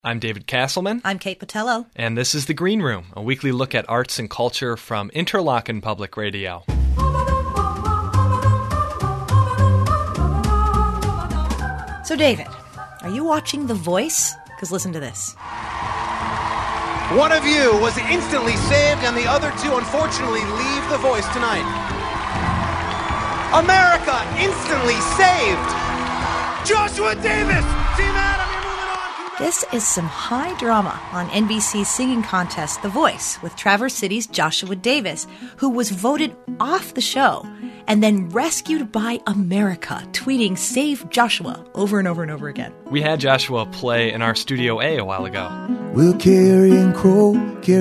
I'm David Castleman. I'm Kate Patello. And this is The Green Room, a weekly look at arts and culture from Interlochen Public Radio. So, David, are you watching The Voice? Because listen to this. One of you was instantly saved, and the other two, unfortunately, leave The Voice tonight. America instantly saved! Joshua Davis! Team Adam, you're moving on! This is some high drama on NBC's singing contest, The Voice, with Traverse City's Joshua Davis, who was voted off the show and then rescued by America, tweeting "Save Joshua" over and over and over again. We had Joshua play in our Studio A a while ago. We'll carry and crow,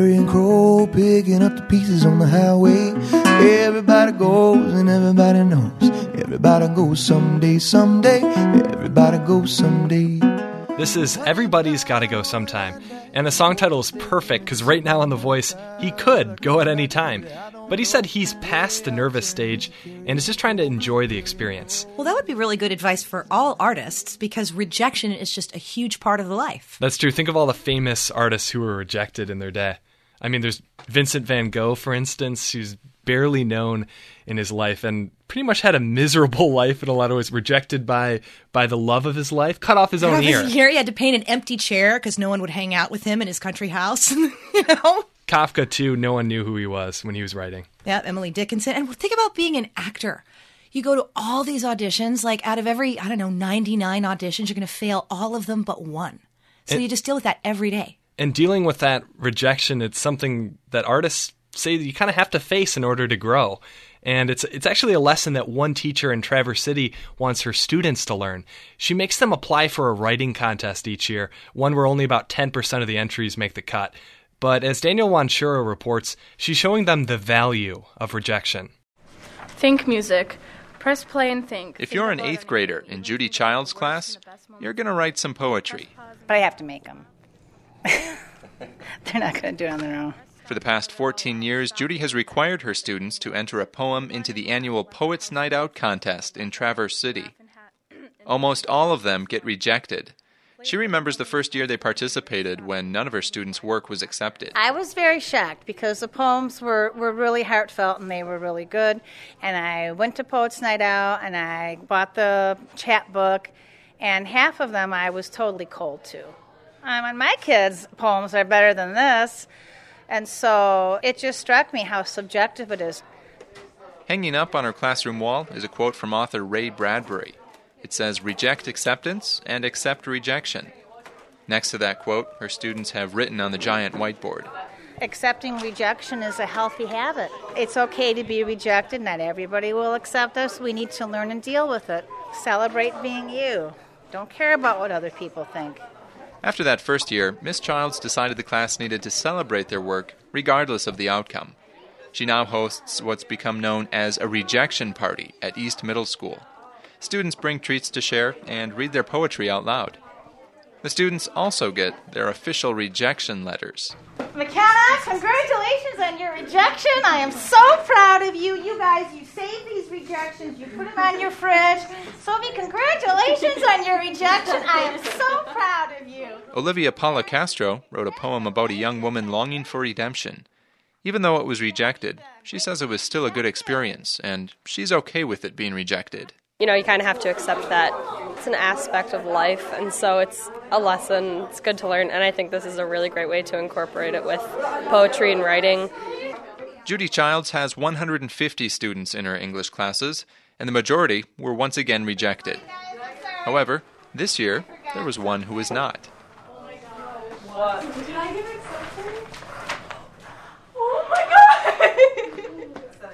picking up the pieces on the highway. Everybody goes and everybody knows. Everybody goes someday, everybody goes someday. This is Everybody's Gotta Go Sometime, and the song title is perfect because right now on The Voice, he could go at any time. But he said he's past the nervous stage and is just trying to enjoy the experience. Well, that would be really good advice for all artists because rejection is just a huge part of the life. That's true. Think of all the famous artists who were rejected in their day. I mean, there's Vincent van Gogh, for instance, who's barely known in his life and pretty much had a miserable life in a lot of ways, rejected by the love of his life, cut off his own ear. He had to paint an empty chair because no one would hang out with him in his country house, Kafka, too, no one knew who he was when he was writing. Yeah, Emily Dickinson. And think about being an actor. You go to all these auditions, like out of every, 99 auditions, you're going to fail all of them but one. So you just deal with that every day. And dealing with that rejection, it's something that artists say that you kind of have to face in order to grow. And it's actually a lesson that one teacher in Traverse City wants her students to learn. She makes them apply for a writing contest each year, one where only about 10% of the entries make the cut. But as Daniel Wanchura reports, she's showing them the value of rejection. Think music. Press play and think. If you're an 8th grader in Judy Child's class, you're going to write some poetry. But I have to make them. They're not going to do it on their own. For the past 14 years, Judy has required her students to enter a poem into the annual Poets Night Out contest in Traverse City. Almost all of them get rejected. She remembers the first year they participated when none of her students' work was accepted. I was very shocked because the poems were really heartfelt and they were really good. And I went to Poets Night Out and I bought the chapbook, and half of them I was totally cold to. My kids' poems are better than this. And so it just struck me how subjective it is. Hanging up on her classroom wall is a quote from author Ray Bradbury. It says, "Reject acceptance and accept rejection." Next to that quote, her students have written on the giant whiteboard. Accepting rejection is a healthy habit. It's okay to be rejected. Not everybody will accept us. We need to learn and deal with it. Celebrate being you. Don't care about what other people think. After that first year, Miss Childs decided the class needed to celebrate their work regardless of the outcome. She now hosts what's become known as a rejection party at East Middle School. Students bring treats to share and read their poetry out loud. The students also get their official rejection letters. McKenna, congratulations on your rejection. I am so proud of you. You guys, you saved these rejections. You put them on your fridge. Sophie, congratulations on your rejection. I am so proud of you. Olivia Paula Castro wrote a poem about a young woman longing for redemption. Even though it was rejected, she says it was still a good experience, and she's okay with it being rejected. You kind of have to accept that it's an aspect of life, and so it's a lesson. It's good to learn, and I think this is a really great way to incorporate it with poetry and writing. Judy Childs has 150 students in her English classes, and the majority were once again rejected. However, this year, there was one who was not. What? Did I get accepted? Oh my god!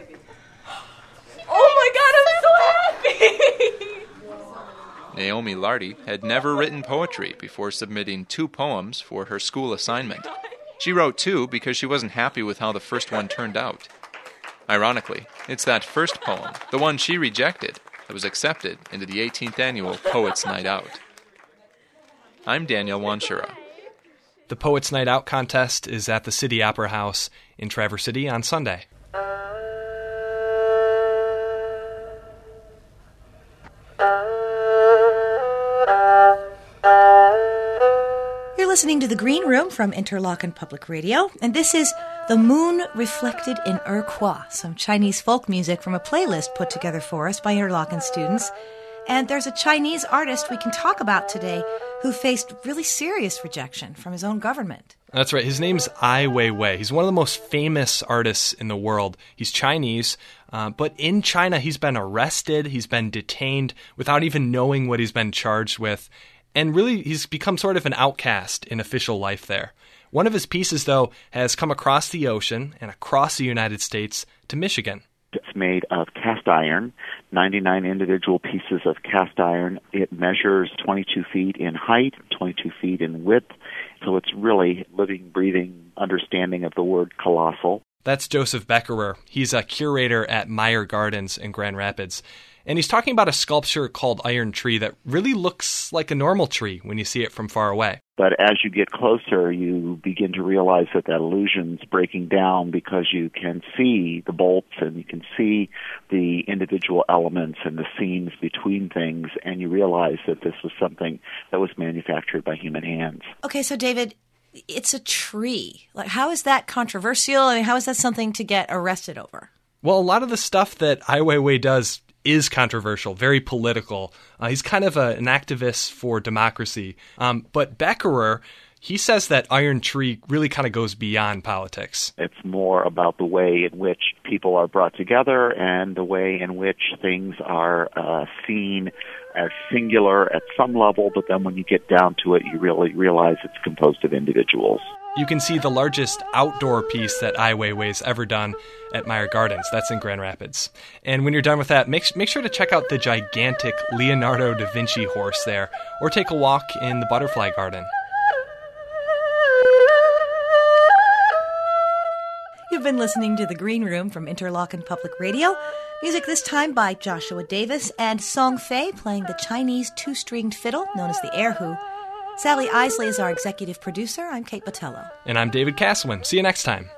Oh my god, I'm so happy! Naomi Lardy had never written poetry before submitting 2 poems for her school assignment. She wrote 2 because she wasn't happy with how the first one turned out. Ironically, it's that first poem, the one she rejected, that was accepted into the 18th annual Poets Night Out. I'm Daniel Wanchura. The Poets Night Out contest is at the City Opera House in Traverse City on Sunday. listening to The Green Room from Interlochen Public Radio, and this is The Moon Reflected in Erkua, some Chinese folk music from a playlist put together for us by Interlochen students. And there's a Chinese artist we can talk about today who faced really serious rejection from his own government. That's right. His name's Ai Weiwei. He's one of the most famous artists in the world. He's Chinese, but in China he's been arrested, he's been detained without even knowing what he's been charged with. And really, he's become sort of an outcast in official life there. One of his pieces, though, has come across the ocean and across the United States to Michigan. It's made of cast iron, 99 individual pieces of cast iron. It measures 22 feet in height, 22 feet in width. So it's really living, breathing understanding of the word colossal. That's Joseph Beckerer. He's a curator at Meyer Gardens in Grand Rapids. And he's talking about a sculpture called Iron Tree that really looks like a normal tree when you see it from far away. But as you get closer, you begin to realize that illusion's breaking down because you can see the bolts and you can see the individual elements and the seams between things, and you realize that this was something that was manufactured by human hands. Okay, so David, it's a tree. Like, how is that controversial? I mean, how is that something to get arrested over? Well, a lot of the stuff that Ai Weiwei does is controversial, very political. He's kind of an activist for democracy. But Beckerer, he says that Iron Tree really kind of goes beyond politics. It's more about the way in which people are brought together and the way in which things are seen as singular at some level, but then when you get down to it, you really realize it's composed of individuals. You can see the largest outdoor piece that Ai Weiwei's ever done at Meyer Gardens. That's in Grand Rapids. And when you're done with that, make sure to check out the gigantic Leonardo da Vinci horse there, or take a walk in the Butterfly Garden. You've been listening to The Green Room from Interlochen Public Radio. Music this time by Joshua Davis and Song Fei playing the Chinese two-stringed fiddle known as the erhu. Sally Isley is our executive producer. I'm Kate Botello. And I'm David Castleman. See you next time.